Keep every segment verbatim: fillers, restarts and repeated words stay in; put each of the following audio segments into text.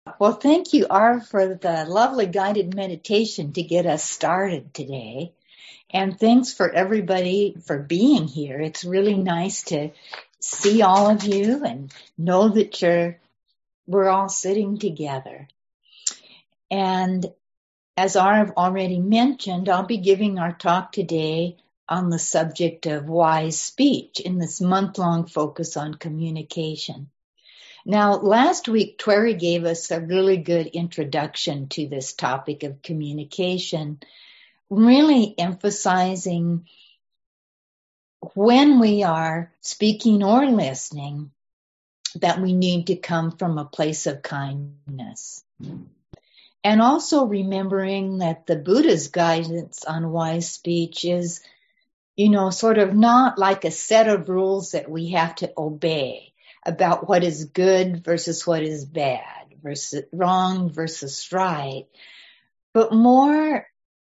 Well, thank you, Arv, for the lovely guided meditation to get us started today. And thanks for everybody for being here. It's really nice to see all of you and know that you're, we're all sitting together. And as Arv already mentioned, I'll be giving our talk today on the subject of wise speech in this month-long focus on communication. Now, last week, Tweri gave us a really good introduction to this topic of communication, really emphasizing when we are speaking or listening that we need to come from a place of kindness. And also remembering that the Buddha's guidance on wise speech is, you know, sort of not like a set of rules that we have to obey about what is good versus what is bad, versus wrong versus right, but more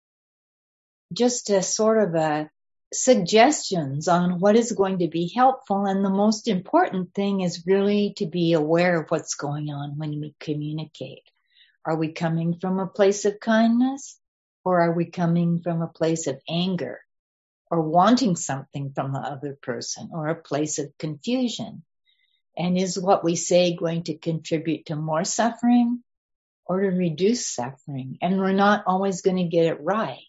just a sort of a suggestions on what is going to be helpful. And the most important thing is really to be aware of what's going on when we communicate. Are we coming from a place of kindness, or are we coming from a place of anger, or wanting something from the other person, or a place of confusion? And is what we say going to contribute to more suffering or to reduce suffering? And we're not always going to get it right,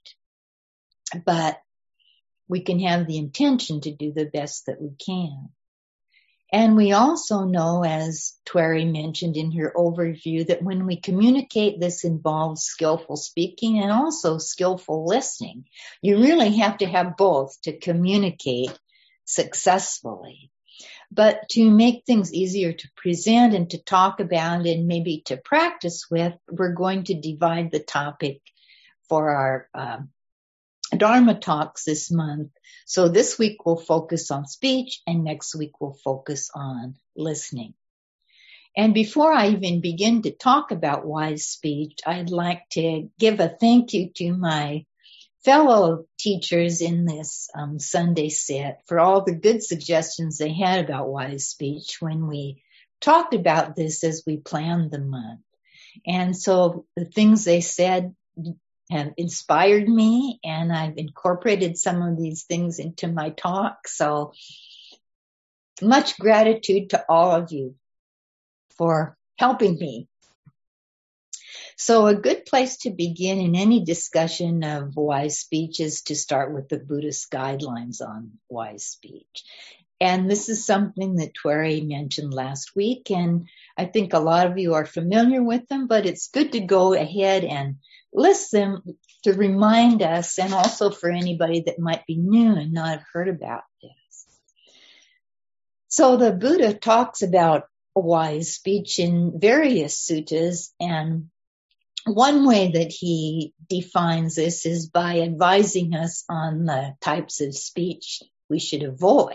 but we can have the intention to do the best that we can. And we also know, as Tweri mentioned in her overview, that when we communicate, this involves skillful speaking and also skillful listening. You really have to have both to communicate successfully. But to make things easier to present and to talk about and maybe to practice with, we're going to divide the topic for our um, Dharma talks this month. So this week we'll focus on speech, and next week we'll focus on listening. And before I even begin to talk about wise speech, I'd like to give a thank you to my fellow teachers in this um, Sunday set for all the good suggestions they had about wise speech when we talked about this as we planned the month. And so the things they said have inspired me, and I've incorporated some of these things into my talk. So much gratitude to all of you for helping me. So a good place to begin in any discussion of wise speech is to start with the Buddhist guidelines on wise speech. And this is something that Tweri mentioned last week, and I think a lot of you are familiar with them, but it's good to go ahead and list them to remind us, and also for anybody that might be new and not have heard about this. So the Buddha talks about wise speech in various suttas, and one way that he defines this is by advising us on the types of speech we should avoid.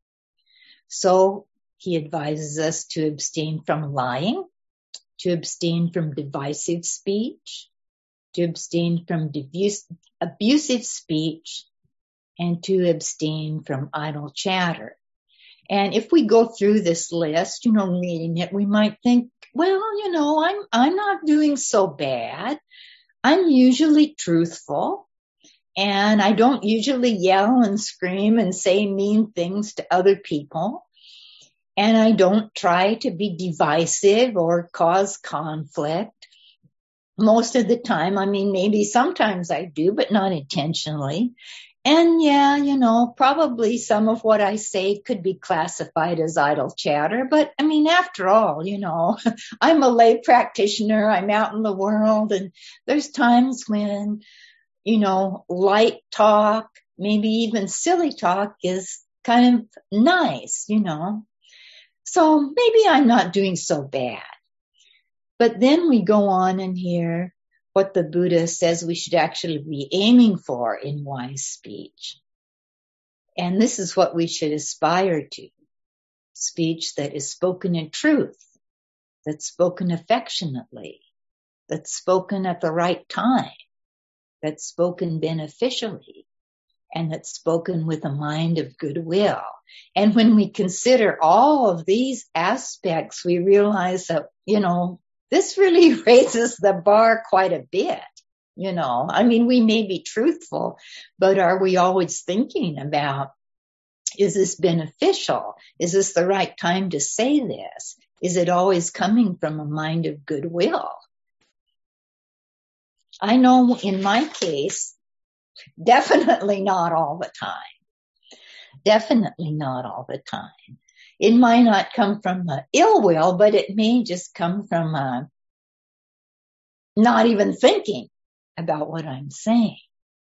So he advises us to abstain from lying, to abstain from divisive speech, to abstain from diffuse, abusive speech, and to abstain from idle chatter. And if we go through this list, you know, reading it, we might think, well, you know, I'm, I'm not doing so bad. I'm usually truthful, and I don't usually yell and scream and say mean things to other people. And I don't try to be divisive or cause conflict. Most of the time, I mean, maybe sometimes I do, but not intentionally. And yeah, you know, probably some of what I say could be classified as idle chatter. But I mean, after all, you know, I'm a lay practitioner. I'm out in the world, and there's times when, you know, light talk, maybe even silly talk is kind of nice, you know. So maybe I'm not doing so bad. But then we go on and hear what the Buddha says we should actually be aiming for in wise speech. And this is what we should aspire to. Speech that is spoken in truth, that's spoken affectionately, that's spoken at the right time, that's spoken beneficially, and that's spoken with a mind of goodwill. And when we consider all of these aspects, we realize that, you know, this really raises the bar quite a bit. You know, I mean, we may be truthful, but are we always thinking about, is this beneficial? Is this the right time to say this? Is it always coming from a mind of goodwill? I know in my case, definitely not all the time. Definitely not all the time. It might not come from uh, ill will, but it may just come from uh, not even thinking about what I'm saying.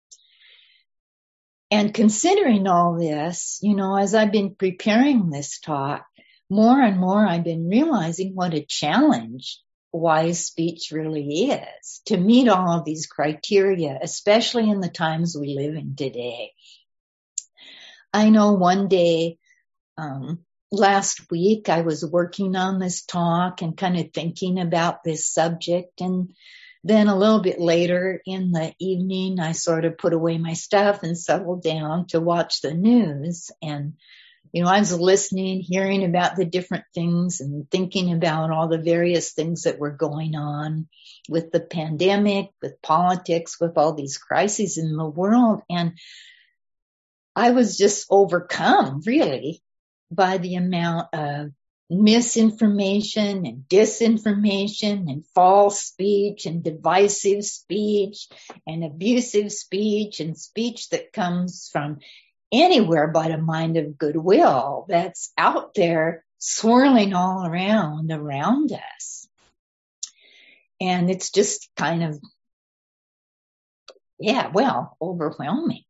And considering all this, you know, as I've been preparing this talk, more and more I've been realizing what a challenge wise speech really is, to meet all of these criteria, especially in the times we live in today. I know one day, um, last week, I was working on this talk and kind of thinking about this subject, and then a little bit later in the evening, I sort of put away my stuff and settled down to watch the news. And, you know, I was listening, hearing about the different things and thinking about all the various things that were going on with the pandemic, with politics, with all these crises in the world. And I was just overcome, really, by the amount of misinformation and disinformation and false speech and divisive speech and abusive speech and speech that comes from anywhere but a mind of goodwill that's out there swirling all around around us. And it's just kind of, yeah, well, overwhelming.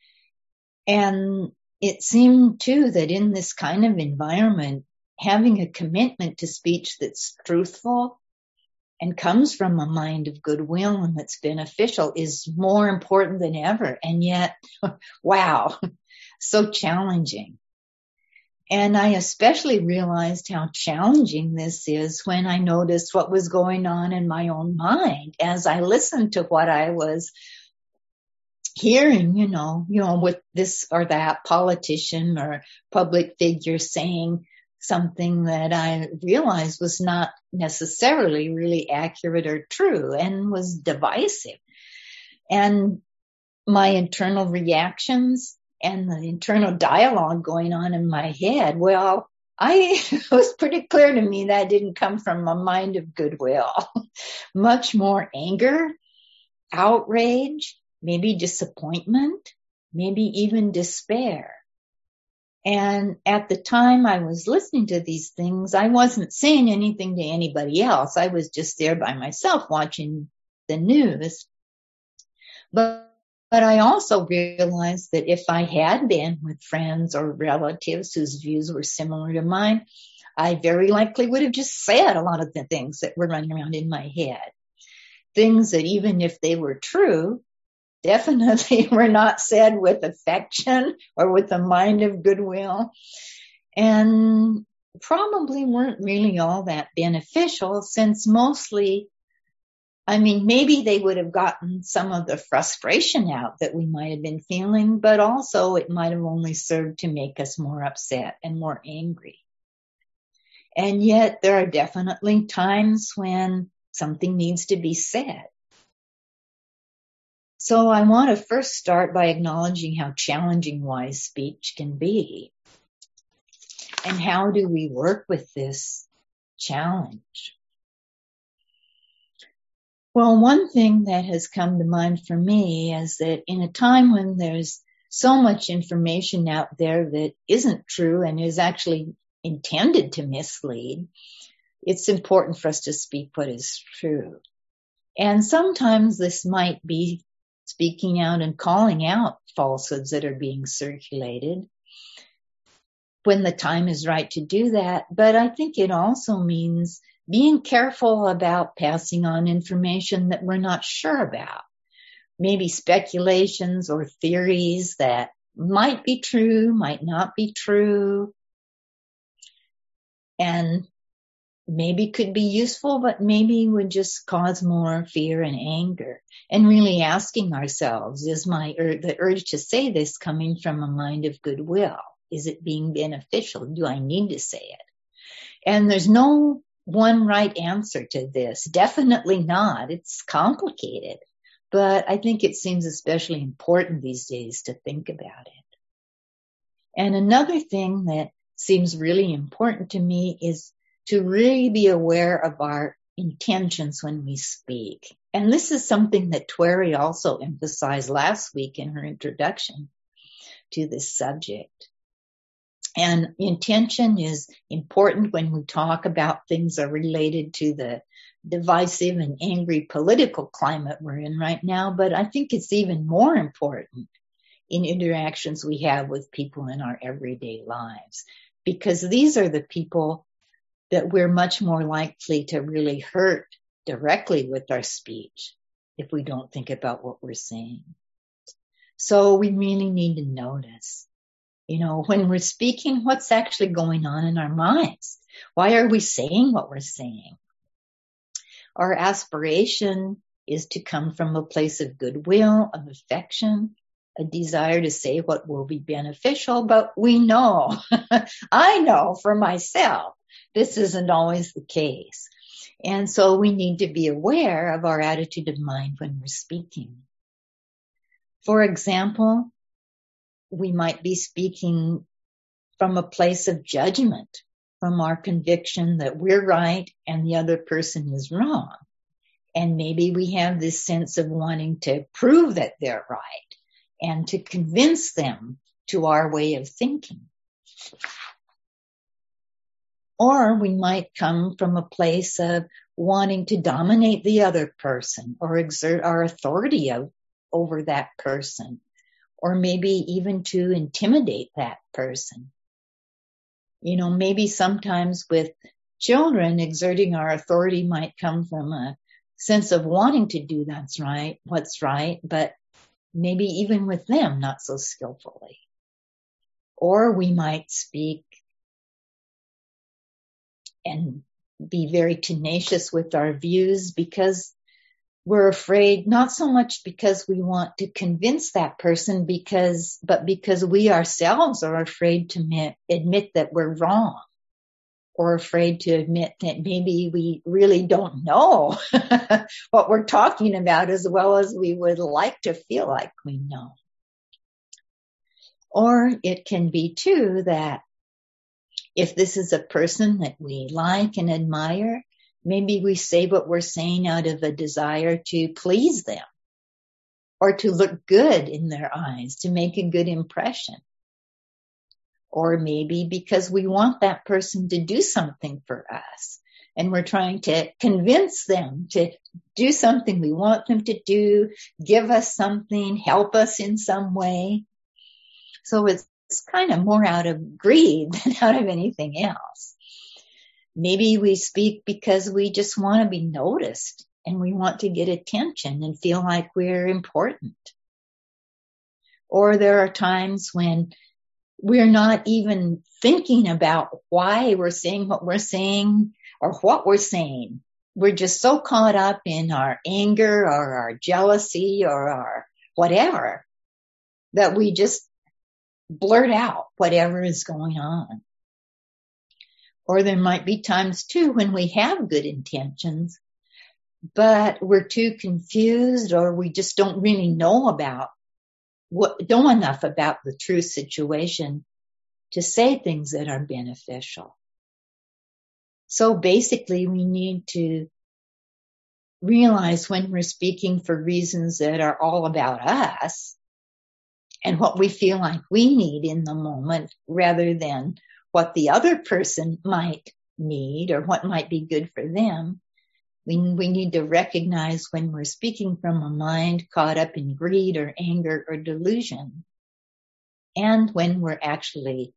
And it seemed too that in this kind of environment, having a commitment to speech that's truthful and comes from a mind of goodwill and that's beneficial is more important than ever. And yet, wow, so challenging. And I especially realized how challenging this is when I noticed what was going on in my own mind as I listened to what I was hearing, you know, you know, with this or that politician or public figure saying something that I realized was not necessarily really accurate or true and was divisive. And my internal reactions and the internal dialogue going on in my head, well, I, it was pretty clear to me that didn't come from a mind of goodwill. Much more anger, outrage, maybe disappointment, maybe even despair. And at the time I was listening to these things, I wasn't saying anything to anybody else. I was just there by myself watching the news. But, but I also realized that if I had been with friends or relatives whose views were similar to mine, I very likely would have just said a lot of the things that were running around in my head. Things that even if they were true, definitely were not said with affection or with a mind of goodwill, and probably weren't really all that beneficial, since mostly, I mean, maybe they would have gotten some of the frustration out that we might have been feeling, but also it might have only served to make us more upset and more angry. And yet there are definitely times when something needs to be said. So I want to first start by acknowledging how challenging wise speech can be. And how do we work with this challenge? Well, one thing that has come to mind for me is that in a time when there's so much information out there that isn't true and is actually intended to mislead, it's important for us to speak what is true. And sometimes this might be speaking out and calling out falsehoods that are being circulated when the time is right to do that. But I think it also means being careful about passing on information that we're not sure about. Maybe speculations or theories that might be true, might not be true, and maybe could be useful, but maybe would just cause more fear and anger. And really asking ourselves, is my ur- the urge to say this coming from a mind of goodwill? Is it being beneficial? Do I need to say it? And there's no one right answer to this. Definitely not. It's complicated. But I think it seems especially important these days to think about it. And another thing that seems really important to me is to really be aware of our intentions when we speak. And this is something that Tweri also emphasized last week in her introduction to this subject. And intention is important when we talk about things that are related to the divisive and angry political climate we're in right now, but I think it's even more important in interactions we have with people in our everyday lives, because these are the people that we're much more likely to really hurt directly with our speech if we don't think about what we're saying. So we really need to notice, you know, when we're speaking, what's actually going on in our minds? Why are we saying what we're saying? Our aspiration is to come from a place of goodwill, of affection, a desire to say what will be beneficial, but we know, I know for myself, this isn't always the case. And so we need to be aware of our attitude of mind when we're speaking. For example, we might be speaking from a place of judgment, from our conviction that we're right and the other person is wrong. And maybe we have this sense of wanting to prove that they're right and to convince them to our way of thinking. Or we might come from a place of wanting to dominate the other person or exert our authority of, over that person, or maybe even to intimidate that person. You know, maybe sometimes with children, exerting our authority might come from a sense of wanting to do that's right, what's right, but maybe even with them, not so skillfully. Or we might speak and be very tenacious with our views because we're afraid, not so much because we want to convince that person, because, but because we ourselves are afraid to admit, admit that we're wrong, or afraid to admit that maybe we really don't know what we're talking about as well as we would like to feel like we know. Or it can be too that if this is a person that we like and admire, maybe we say what we're saying out of a desire to please them or to look good in their eyes, to make a good impression. Or maybe because we want that person to do something for us and we're trying to convince them to do something we want them to do, give us something, help us in some way. So it's, it's kind of more out of greed than out of anything else. Maybe we speak because we just want to be noticed and we want to get attention and feel like we're important. Or there are times when we're not even thinking about why we're saying what we're saying or what we're saying. We're just so caught up in our anger or our jealousy or our whatever that we just blurt out whatever is going on. Or there might be times too when we have good intentions, but we're too confused or we just don't really know about what, know enough about the true situation to say things that are beneficial. So basically we need to realize when we're speaking for reasons that are all about us and what we feel like we need in the moment rather than what the other person might need or what might be good for them. We, we need to recognize when we're speaking from a mind caught up in greed or anger or delusion, and when we're actually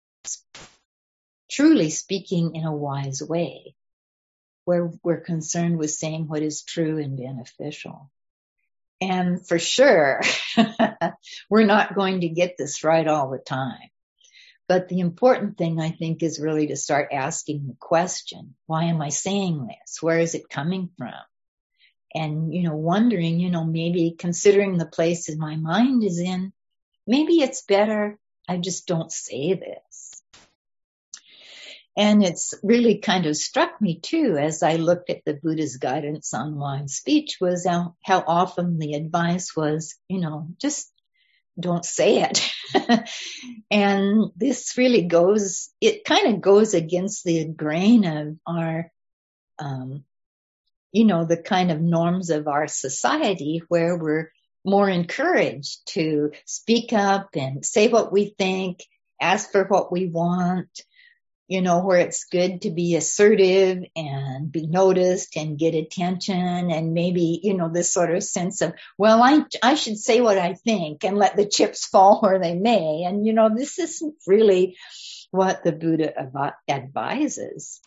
truly speaking in a wise way, where we're concerned with saying what is true and beneficial. And for sure, we're not going to get this right all the time. But the important thing, I think, is really to start asking the question, why am I saying this? Where is it coming from? And, you know, wondering, you know, maybe considering the places my mind is in, maybe it's better I just don't say this. And it's really kind of struck me too, as I looked at the Buddha's guidance on wise speech, was how, how often the advice was, you know, just don't say it. And this really goes, it kind of goes against the grain of our, um, you know, the kind of norms of our society, where we're more encouraged to speak up and say what we think, ask for what we want, you know, where it's good to be assertive and be noticed and get attention, and maybe, you know, this sort of sense of, well, I, I should say what I think and let the chips fall where they may. And, you know, this isn't really what the Buddha av- advises.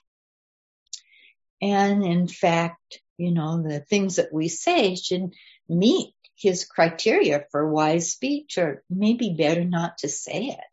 And in fact, you know, the things that we say should meet his criteria for wise speech, or maybe better not to say it.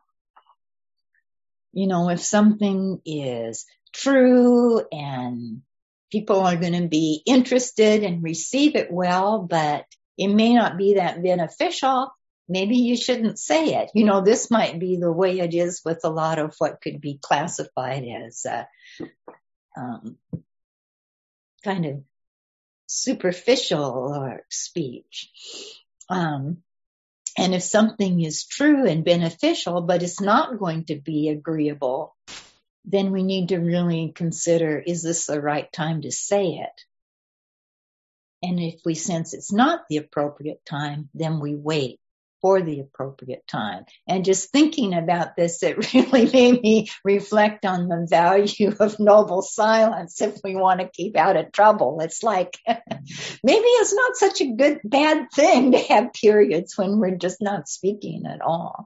You know, if something is true and people are going to be interested and receive it well, but it may not be that beneficial, maybe you shouldn't say it. You know, this might be the way it is with a lot of what could be classified as uh, um, kind of superficial or speech. Um, And if something is true and beneficial, but it's not going to be agreeable, then we need to really consider, is this the right time to say it? And if we sense it's not the appropriate time, then we wait for the appropriate time. And just thinking about this, it really made me reflect on the value of noble silence if we want to keep out of trouble. It's like, maybe it's not such a good, bad thing to have periods when we're just not speaking at all.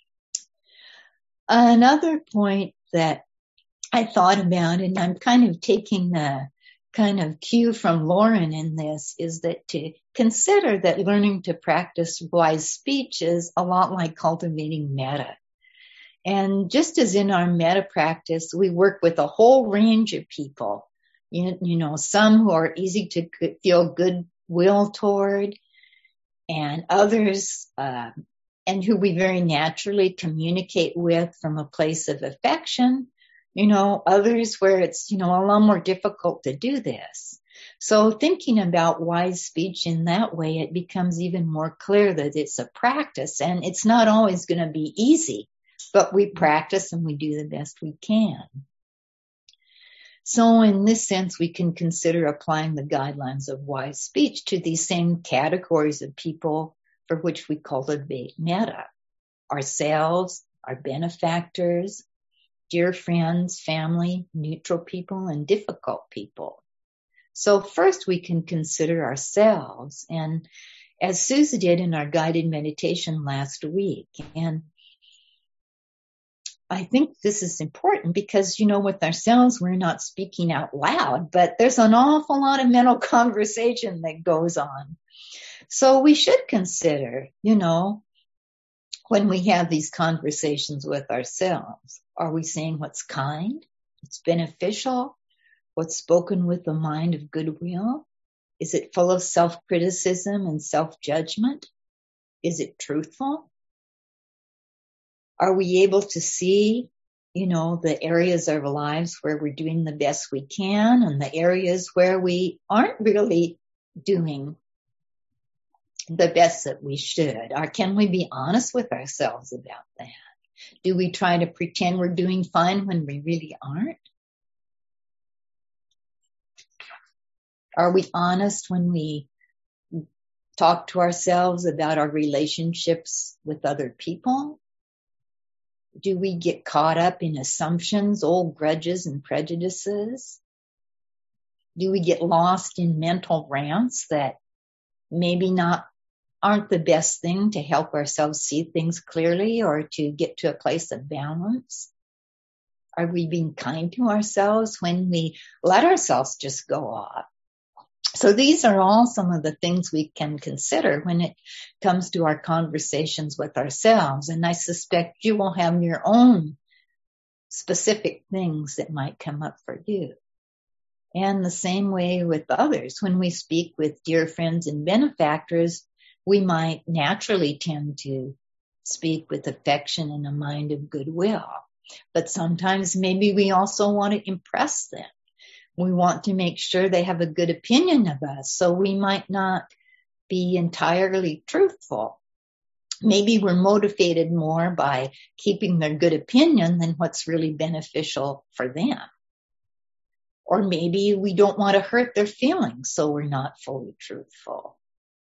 Another point that I thought about, and I'm kind of taking the kind of cue from Lauren in this, is that to consider that learning to practice wise speech is a lot like cultivating metta. And just as in our metta practice, we work with a whole range of people, you, you know, some who are easy to feel goodwill toward, and others, uh, and who we very naturally communicate with from a place of affection. You know, others where it's, you know, a lot more difficult to do this. So thinking about wise speech in that way, it becomes even more clear that it's a practice, and it's not always going to be easy, but we practice and we do the best we can. So in this sense, we can consider applying the guidelines of wise speech to these same categories of people for which we cultivate metta: ourselves, our benefactors, dear friends, family, neutral people, and difficult people. So first we can consider ourselves, and as Susie did in our guided meditation last week. And I think this is important because, you know, with ourselves, we're not speaking out loud, but there's an awful lot of mental conversation that goes on. So we should consider, you know, when we have these conversations with ourselves, are we saying what's kind, what's beneficial, what's spoken with a mind of goodwill? Is it full of self-criticism and self-judgment? Is it truthful? Are we able to see, you know, the areas of our lives where we're doing the best we can and the areas where we aren't really doing the best that we should? Or can we be honest with ourselves about that? Do we try to pretend we're doing fine when we really aren't? Are we honest when we talk to ourselves about our relationships with other people? Do we get caught up in assumptions, old grudges and prejudices? Do we get lost in mental rants that maybe not aren't the best thing to help ourselves see things clearly or to get to a place of balance? Are we being kind to ourselves when we let ourselves just go off? So these are all some of the things we can consider when it comes to our conversations with ourselves. And I suspect you will have your own specific things that might come up for you. And the same way with others. When we speak with dear friends and benefactors, we might naturally tend to speak with affection and a mind of goodwill. But sometimes maybe we also want to impress them. We want to make sure they have a good opinion of us, so we might not be entirely truthful. Maybe we're motivated more by keeping their good opinion than what's really beneficial for them. Or maybe we don't want to hurt their feelings, so we're not fully truthful.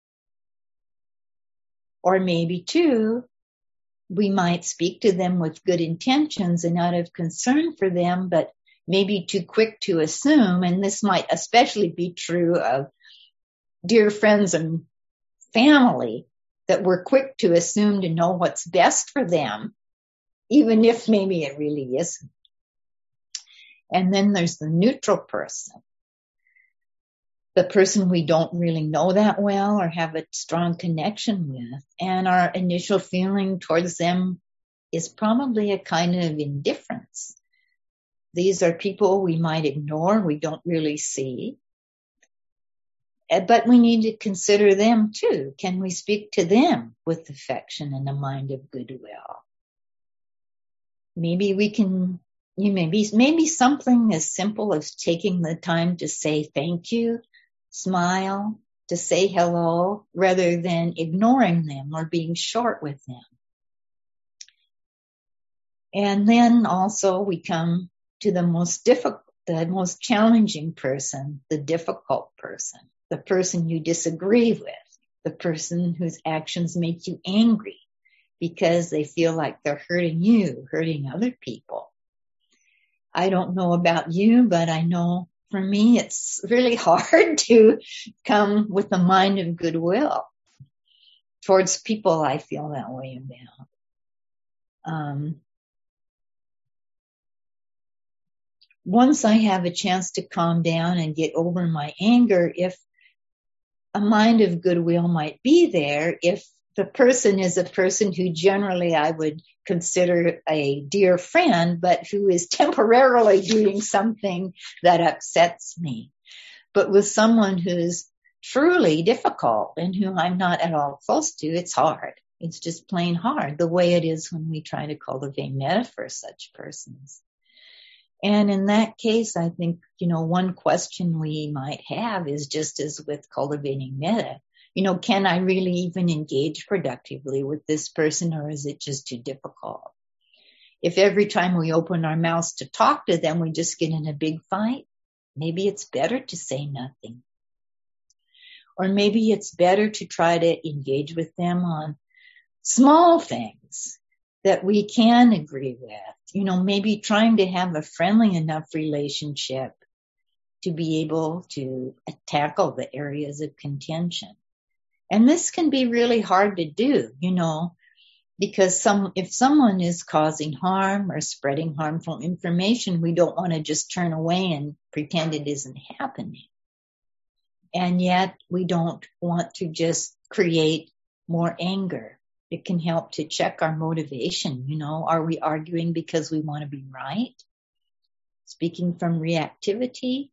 Or maybe, too, we might speak to them with good intentions and out of concern for them, but maybe too quick to assume, and this might especially be true of dear friends and family, that we're quick to assume to know what's best for them, even if maybe it really isn't. And then there's the neutral person, the person we don't really know that well or have a strong connection with, and our initial feeling towards them is probably a kind of indifference. These are people we might ignore, we don't really see. But we need to consider them too. Can we speak to them with affection and a mind of goodwill? Maybe we can, you maybe, maybe something as simple as taking the time to say thank you, smile, to say hello, rather than ignoring them or being short with them. And then also we come to the most difficult, the most challenging person, the difficult person. The person you disagree with, the person whose actions make you angry because they feel like they're hurting you, hurting other people. I don't know about you, but I know for me it's really hard to come with a mind of goodwill towards people I feel that way about. Um, once I have a chance to calm down and get over my anger, if a mind of goodwill might be there, if the person is a person who generally I would consider a dear friend, but who is temporarily doing something that upsets me. But with someone who's truly difficult and who I'm not at all close to, it's hard. It's just plain hard, the way it is when we try to cultivate metta for such persons. And in that case, I think, you know, one question we might have is just as with cultivating metta, you know, can I really even engage productively with this person, or is it just too difficult? If every time we open our mouths to talk to them, we just get in a big fight, maybe it's better to say nothing. Or maybe it's better to try to engage with them on small things that we can agree with. You know, maybe trying to have a friendly enough relationship to be able to tackle the areas of contention. And this can be really hard to do, you know, because some, if someone is causing harm or spreading harmful information, we don't want to just turn away and pretend it isn't happening. And yet we don't want to just create more anger. It can help to check our motivation. You know, are we arguing because we want to be right? Speaking from reactivity,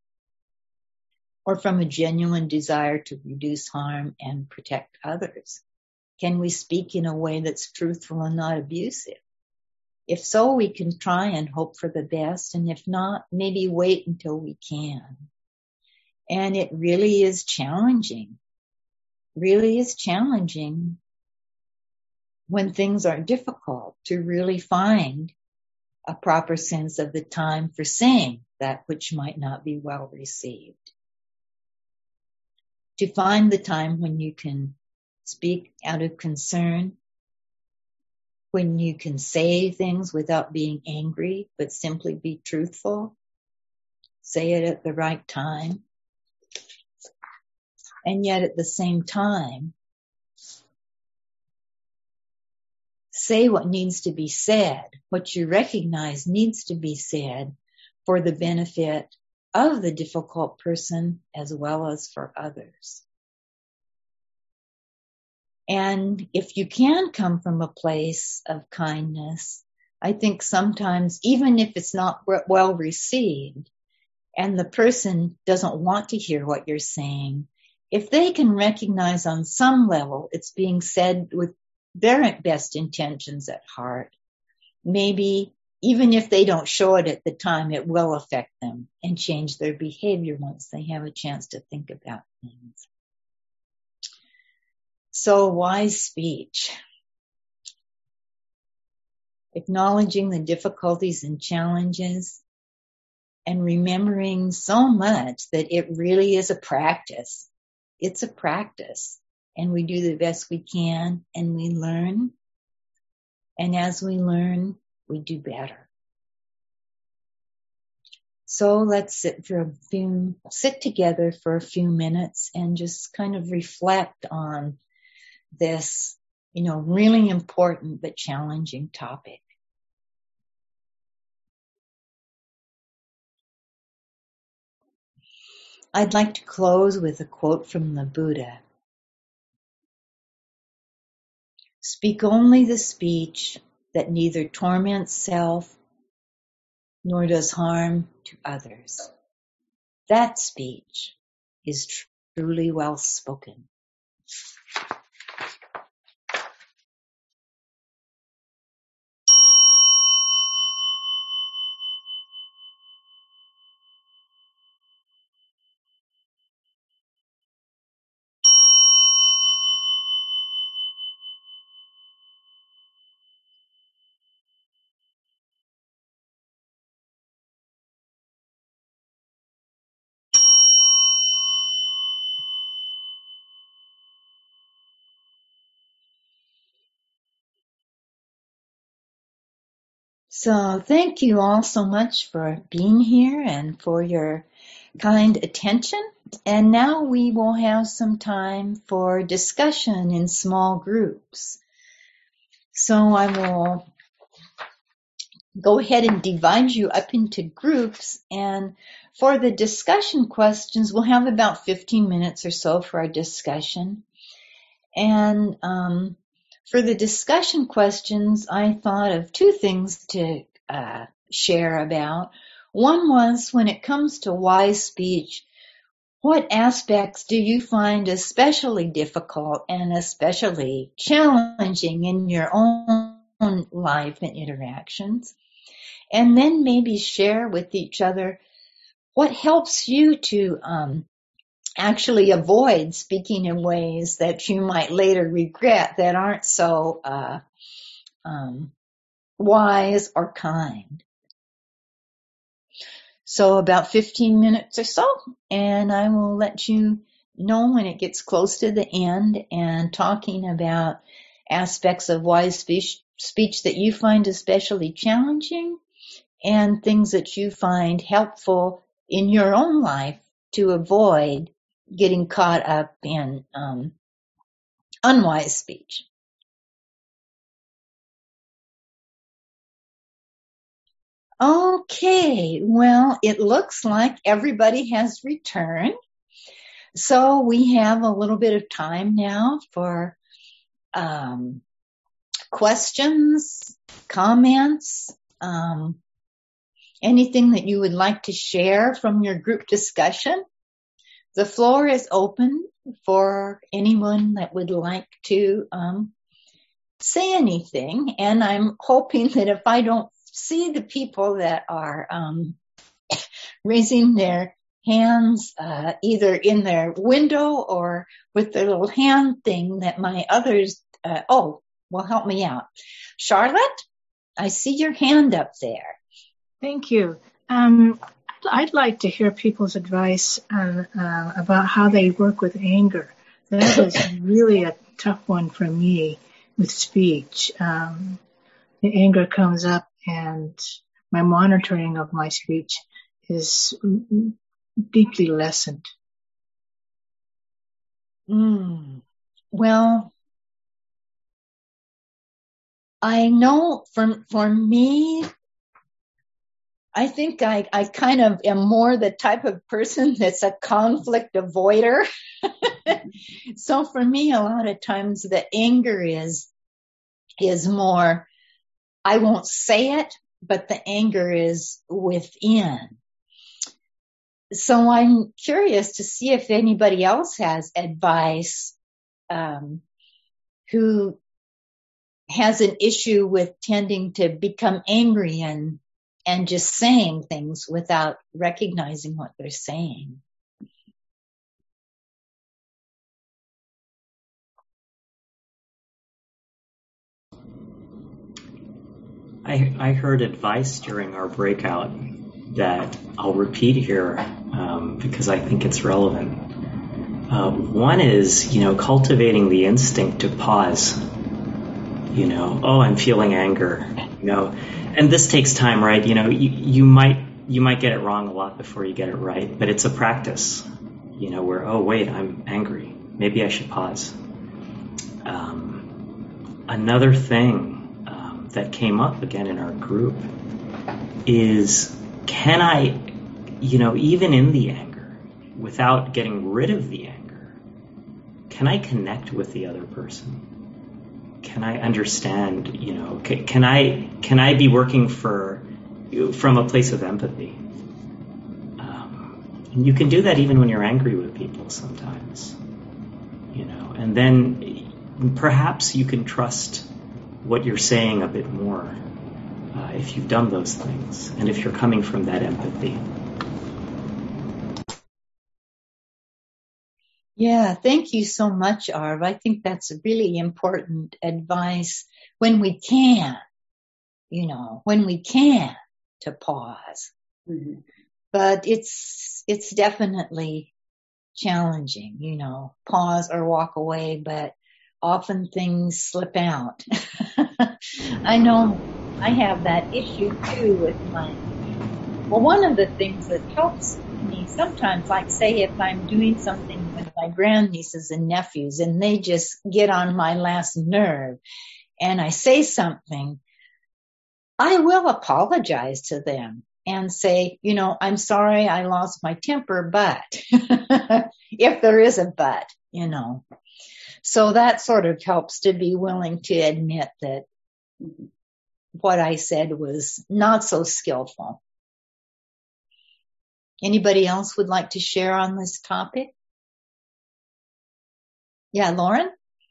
or from a genuine desire to reduce harm and protect others? Can we speak in a way that's truthful and not abusive? If so, we can try and hope for the best, and if not, maybe wait until we can. And it really is challenging, really is challenging when things are difficult to really find a proper sense of the time for saying that which might not be well received. To find the time when you can speak out of concern, when you can say things without being angry, but simply be truthful, say it at the right time, and yet at the same time, say what needs to be said, what you recognize needs to be said for the benefit of the difficult person as well as for others. And if you can come from a place of kindness, I think sometimes, even if it's not well received and the person doesn't want to hear what you're saying, if they can recognize on some level it's being said with their best intentions at heart, maybe even if they don't show it at the time, it will affect them and change their behavior once they have a chance to think about things. So, wise speech. Acknowledging the difficulties and challenges and remembering so much that it really is a practice. It's a practice, and we do the best we can, and we learn. And as we learn, we do better. So let's sit for a few, sit together for a few minutes and just kind of reflect on this, you know, really important but challenging topic. I'd like to close with a quote from the Buddha. Speak only the speech that neither torments self nor does harm to others. That speech is truly well spoken. So thank you all so much for being here and for your kind attention. And now we will have some time for discussion in small groups. So I will go ahead and divide you up into groups. And for the discussion questions, we'll have about fifteen minutes or so for our discussion. And um, for the discussion questions, I thought of two things to uh, share about. One was, when it comes to wise speech, what aspects do you find especially difficult and especially challenging in your own life and interactions? And then maybe share with each other what helps you to um, actually avoid speaking in ways that you might later regret that aren't so uh, um, wise or kind. So about fifteen minutes or so, and I will let you know when it gets close to the end, and talking about aspects of wise speech, speech that you find especially challenging and things that you find helpful in your own life to avoid getting caught up in um, unwise speech. Okay, well, it looks like everybody has returned. So we have a little bit of time now for um, questions, comments, um, anything that you would like to share from your group discussion. The floor is open for anyone that would like to um, say anything. And I'm hoping that if I don't see the people that are um, raising their hands uh, either in their window or with their little hand thing, that my others, uh, oh, will help me out. Charlotte, I see your hand up there. Thank you. Um, I'd like to hear people's advice on, uh, about how they work with anger. That is really a tough one for me with speech. Um, the anger comes up, and my monitoring of my speech is deeply lessened. Mm. Well, I know for, for me, I think I, I kind of am more the type of person that's a conflict avoider. So for me, a lot of times the anger is, is more, I won't say it, but the anger is within. So I'm curious to see if anybody else has advice, um, who has an issue with tending to become angry and and just saying things without recognizing what they're saying. I, I heard advice during our breakout that I'll repeat here um, because I think it's relevant. Uh, one is, you know, cultivating the instinct to pause. You know, oh, I'm feeling anger. You know, and this takes time, right? You know, you, you might you might get it wrong a lot before you get it right, but it's a practice. You know, where oh wait, I'm angry. Maybe I should pause. Um, another thing that came up again in our group is, can I, you know, even in the anger, without getting rid of the anger, can I connect with the other person? Can I understand, you know, can, can I can I be working for from a place of empathy? Um, and you can do that even when you're angry with people sometimes, you know, and then perhaps you can trust what you're saying a bit more uh, if you've done those things and if you're coming from that empathy. Yeah, thank you so much, Arv. I think that's really important advice when we can, you know, when we can to pause. Mm-hmm. But it's it's definitely challenging, you know, pause or walk away, but often things slip out. I know I have that issue too with mine. Well, one of the things that helps me sometimes, like say if I'm doing something with my grandnieces and nephews and they just get on my last nerve and I say something, I will apologize to them and say, you know, I'm sorry I lost my temper, but if there is a but, you know. So that sort of helps to be willing to admit that what I said was not so skillful. Anybody else would like to share on this topic? Yeah, Lauren?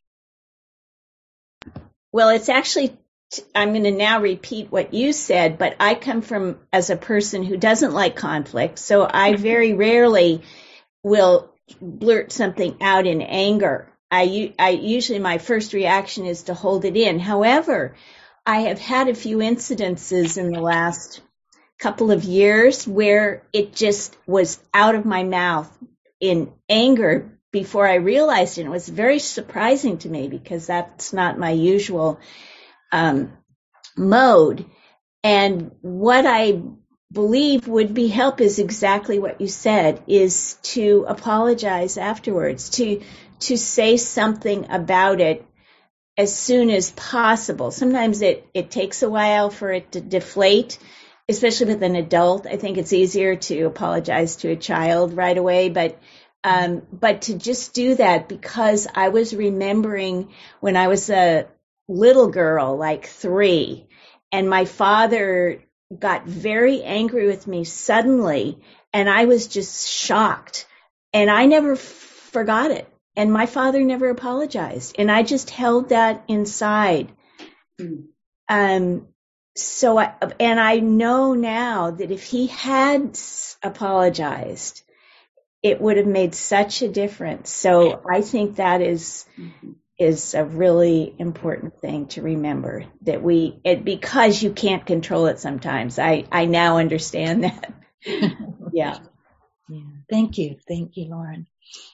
Well, it's actually, I'm going to now repeat what you said, but I come from as a person who doesn't like conflict, so I very rarely will blurt something out in anger. I, I usually, my first reaction is to hold it in. However, I have had a few incidences in the last couple of years where it just was out of my mouth in anger before I realized it. It was very surprising to me because that's not my usual um, mode. And what I believe would be help is exactly what you said, is to apologize afterwards, to to say something about it as soon as possible. Sometimes it, it takes a while for it to deflate, especially with an adult. I think it's easier to apologize to a child right away, but um, but to just do that, because I was remembering when I was a little girl, like three, and my father got very angry with me suddenly, and I was just shocked, and I never f- forgot it. And my father never apologized, and I just held that inside. Mm. Um, so, I, and I know now that if he had apologized, it would have made such a difference. So I think that is mm-hmm. is a really important thing to remember, that we, it, because you can't control it sometimes. I, I now understand that. Yeah. Yeah. Thank you. Thank you, Lauren.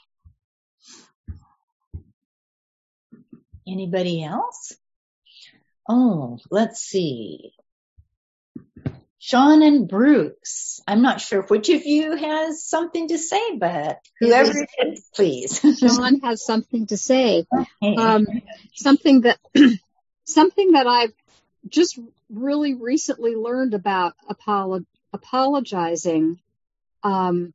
Anybody else? Oh, let's see. Sean and Bruce. I'm not sure which of you has something to say, but whoever it is, please. Sean has something to say. Okay. Um, something that something that I've just really recently learned about apolo- apologizing. Um,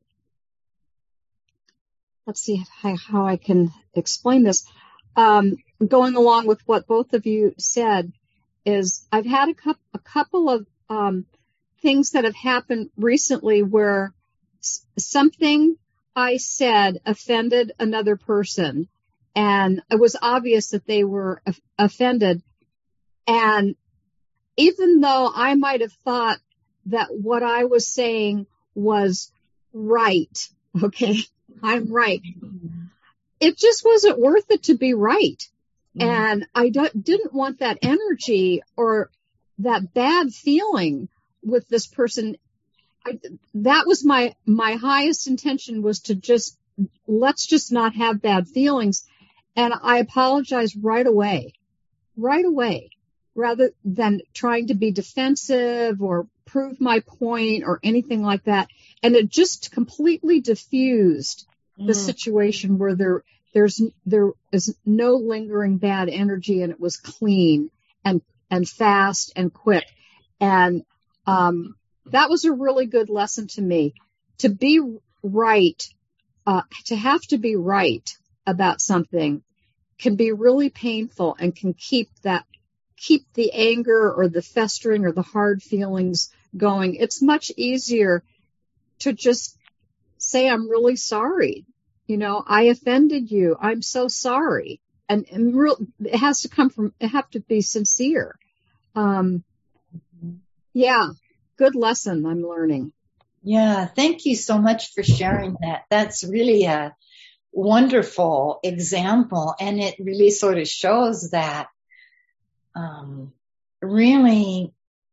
let's see how, how I can explain this. Um, going along with what both of you said, is I've had a, cu- a couple of um, things that have happened recently where s- something I said offended another person, and it was obvious that they were of- offended. And even though I might have thought that what I was saying was right, okay, I'm right, it just wasn't worth it to be right. Mm-hmm. And I don't, didn't want that energy or that bad feeling with this person. I, that was my, my highest intention, was to just, let's just not have bad feelings. And I apologized right away, right away, rather than trying to be defensive or prove my point or anything like that. And it just completely diffused the mm. situation where there, there's, there is no lingering bad energy, and it was clean and, and fast and quick. And, um, that was a really good lesson to me. To be right, uh, to have to be right about something can be really painful and can keep that, keep the anger or the festering or the hard feelings going. It's much easier to just say, I'm really sorry. You know, I offended you. I'm so sorry. And, and real, it has to come from, it have to be sincere. Um, yeah. Good lesson I'm learning. Yeah, thank you so much for sharing that. That's really a wonderful example, and it really sort of shows that um, really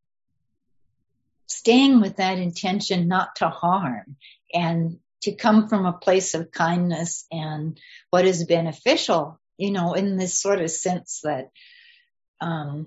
staying with that intention not to harm and to come from a place of kindness and what is beneficial, you know, in this sort of sense that um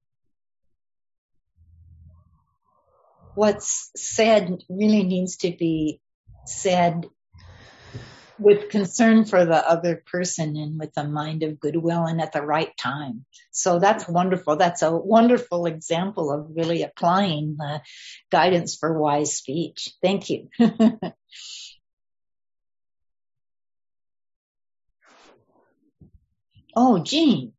what's said really needs to be said with concern for the other person and with a mind of goodwill and at the right time. So that's wonderful. That's a wonderful example of really applying the guidance for wise speech. Thank you. Oh, Jean.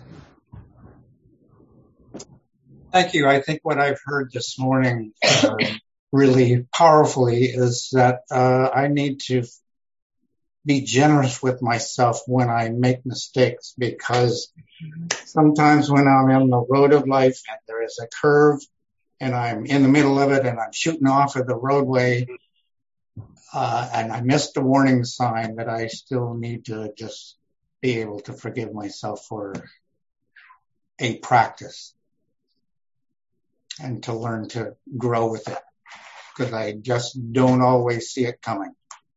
Thank you. I think what I've heard this morning uh, really powerfully is that uh, I need to be generous with myself when I make mistakes, because sometimes when I'm on the road of life and there is a curve and I'm in the middle of it and I'm shooting off of the roadway uh, and I missed the warning sign, that I still need to just be able to forgive myself for a practice and to learn to grow with it, because I just don't always see it coming.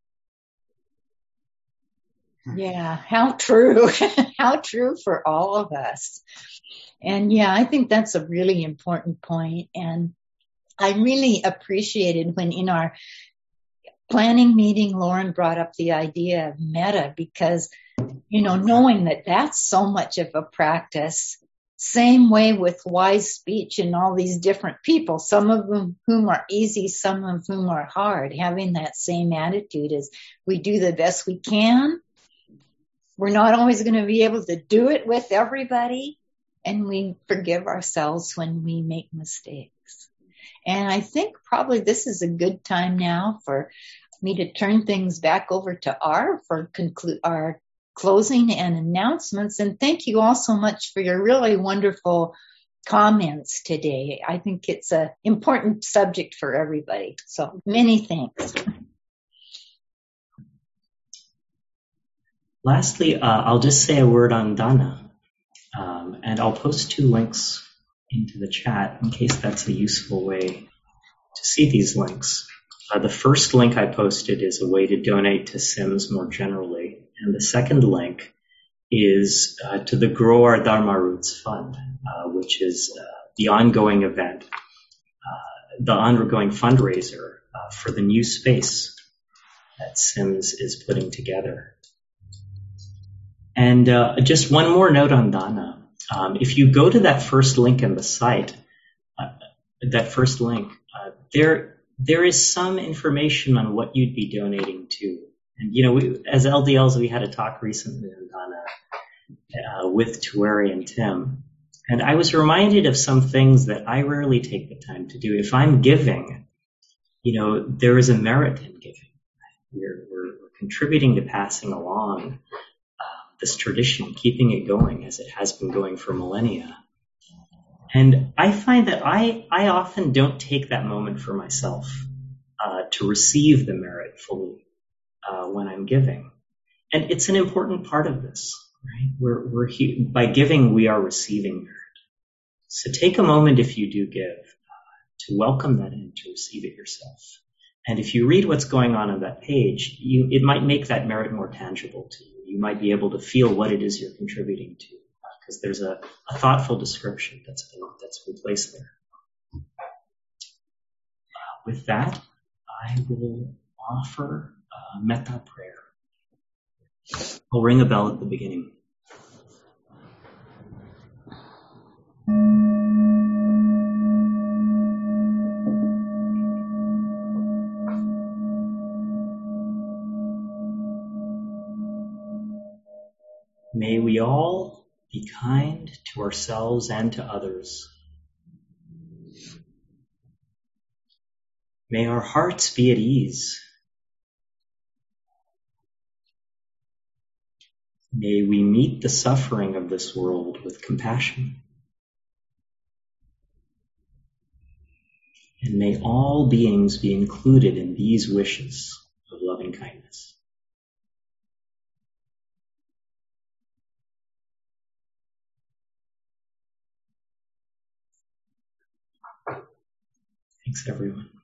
Yeah, how true. How true for all of us. And yeah, I think that's a really important point. And I really appreciated when in our planning meeting, Lauren brought up the idea of metta, because, you know, knowing that that's so much of a practice. Same way with wise speech and all these different people, some of them whom are easy, some of whom are hard, having that same attitude as we do the best we can. We're not always going to be able to do it with everybody, and we forgive ourselves when we make mistakes. And I think probably this is a good time now for me to turn things back over to R for conclude our closing and announcements. And thank you all so much for your really wonderful comments today. I think it's an important subject for everybody. So many thanks. Lastly, uh, I'll just say a word on Dana, um, and I'll post two links into the chat in case that's a useful way to see these links. Uh, the first link I posted is a way to donate to SIMS more generally, and the second link is uh, to the Grow Our Dharma Roots Fund, uh, which is uh, the ongoing event, uh, the ongoing fundraiser uh, for the new space that SIMS is putting together. And uh, just one more note on Dana. Um, if you go to that first link in the site, uh, that first link, uh, there there is some information on what you'd be donating to. And, you know, we, as L D Ls, we had a talk recently on Dana uh, with Tueri and Tim. And I was reminded of some things that I rarely take the time to do. If I'm giving, you know, there is a merit in giving. We're, we're, we're contributing to passing along this tradition, keeping it going as it has been going for millennia. And I find that I, I often don't take that moment for myself uh, to receive the merit fully uh, when I'm giving. And it's an important part of this, right? We're, we're he- by giving, we are receiving merit. So take a moment if you do give uh, to welcome that in, to receive it yourself. And if you read what's going on on that page, you, it might make that merit more tangible to you. You might be able to feel what it is you're contributing to, because uh, there's a, a thoughtful description that's been, that's been placed there. Uh, with that, I will offer a metta prayer. I'll ring a bell at the beginning. May we all be kind to ourselves and to others. May our hearts be at ease. May we meet the suffering of this world with compassion. And may all beings be included in these wishes of loving kindness. Thanks, everyone.